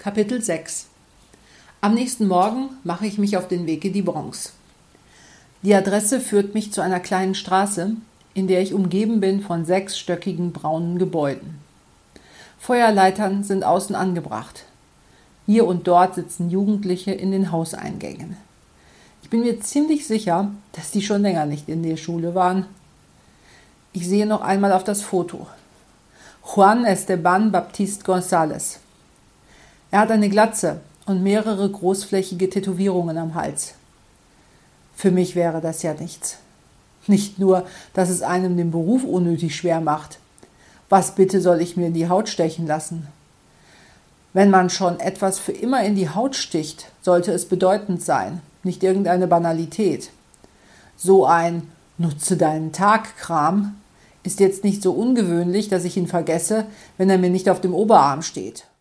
Kapitel 6. Am nächsten Morgen mache ich mich auf den Weg in die Bronx. Die Adresse führt mich zu einer kleinen Straße, in der ich umgeben bin von 6-stöckigen braunen Gebäuden. Feuerleitern sind außen angebracht. Hier und dort sitzen Jugendliche in den Hauseingängen. Ich bin mir ziemlich sicher, dass die schon länger nicht in der Schule waren. Ich sehe noch einmal auf das Foto. Juan Esteban Baptiste González. Er hat eine Glatze und mehrere großflächige Tätowierungen am Hals. Für mich wäre das ja nichts. Nicht nur, dass es einem den Beruf unnötig schwer macht. Was bitte soll ich mir in die Haut stechen lassen? Wenn man schon etwas für immer in die Haut sticht, sollte es bedeutend sein, nicht irgendeine Banalität. So ein Nutze deinen Tag-Kram ist jetzt nicht so ungewöhnlich, dass ich ihn vergesse, wenn er mir nicht auf dem Oberarm steht.